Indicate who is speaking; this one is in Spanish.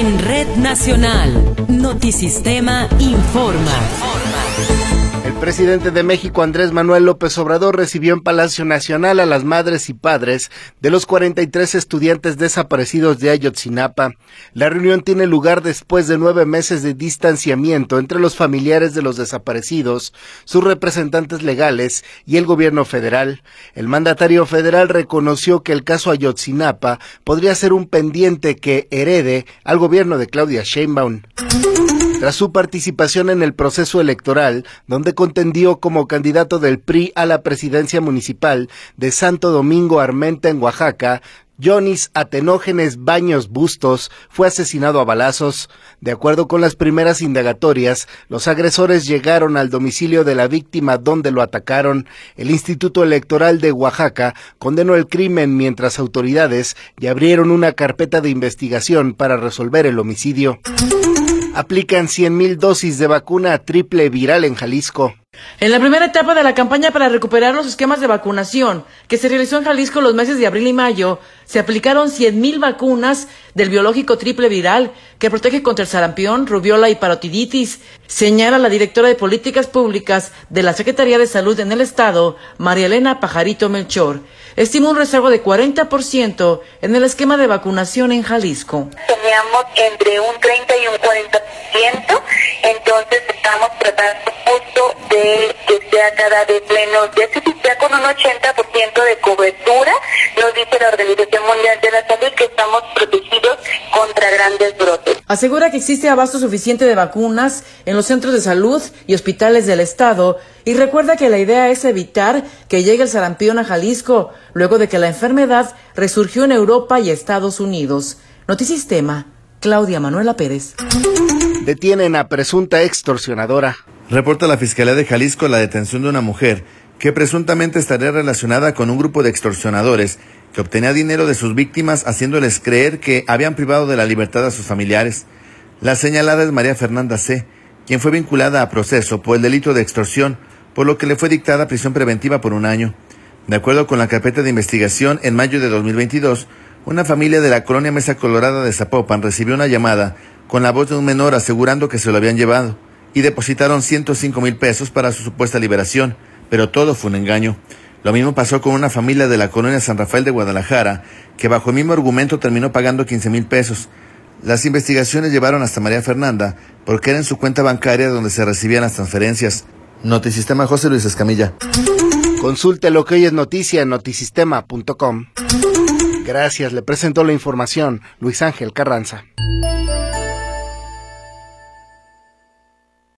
Speaker 1: En Red Nacional, Notisistema informa.
Speaker 2: El presidente de México, Andrés Manuel López Obrador, recibió en Palacio Nacional a las madres y padres de los 43 estudiantes desaparecidos de Ayotzinapa. La reunión tiene lugar después de 9 meses de distanciamiento entre los familiares de los desaparecidos, sus representantes legales y el gobierno federal. El mandatario federal reconoció que el caso Ayotzinapa podría ser un pendiente que herede al gobierno de Claudia Sheinbaum. Tras su participación en el proceso electoral, donde contendió como candidato del PRI a la presidencia municipal de Santo Domingo Armenta en Oaxaca, Yonis Atenógenes Baños Bustos fue asesinado a balazos. De acuerdo con las primeras indagatorias, los agresores llegaron al domicilio de la víctima donde lo atacaron. El Instituto Electoral de Oaxaca condenó el crimen mientras autoridades ya abrieron una carpeta de investigación para resolver el homicidio. Aplican 100,000 dosis de vacuna triple viral en Jalisco.
Speaker 3: En la primera etapa de la campaña para recuperar los esquemas de vacunación que se realizó en Jalisco los meses de abril y mayo, se aplicaron 100,000 vacunas del biológico triple viral que protege contra el sarampión, rubiola y parotiditis, señala la directora de Políticas Públicas de la Secretaría de Salud en el Estado, María Elena Pajarito Melchor. Estima un rezago de 40% en el esquema de vacunación en Jalisco.
Speaker 4: Teníamos entre un 30 y un 40%, entonces estamos tratando justo de que sea cada vez menos, ya con un 80% de cobertura, nos dice la Organización Mundial de la Salud que estamos protegidos contra grandes brotes.
Speaker 3: Asegura que existe abasto suficiente de vacunas en los centros de salud y hospitales del estado y recuerda que la idea es evitar que llegue el sarampión a Jalisco, luego de que la enfermedad resurgió en Europa y Estados Unidos. Notisistema, Claudia Manuela Pérez.
Speaker 2: Detienen a presunta extorsionadora.
Speaker 5: Reporta la Fiscalía de Jalisco la detención de una mujer que presuntamente estaría relacionada con un grupo de extorsionadores que obtenía dinero de sus víctimas haciéndoles creer que habían privado de la libertad a sus familiares. La señalada es María Fernanda C., quien fue vinculada a proceso por el delito de extorsión, por lo que le fue dictada prisión preventiva por 1 año. De acuerdo con la carpeta de investigación, en mayo de 2022, una familia de la colonia Mesa Colorada de Zapopan recibió una llamada con la voz de un menor asegurando que se lo habían llevado y depositaron 105,000 pesos para su supuesta liberación, pero todo fue un engaño. Lo mismo pasó con una familia de la colonia San Rafael de Guadalajara, que bajo el mismo argumento terminó pagando 15,000 pesos. Las investigaciones llevaron hasta María Fernanda, porque era en su cuenta bancaria donde se recibían las transferencias. Notisistema, José Luis Escamilla.
Speaker 2: Consulte lo que hoy es noticia en notisistema.com. Gracias, le presentó la información Luis Ángel Carranza.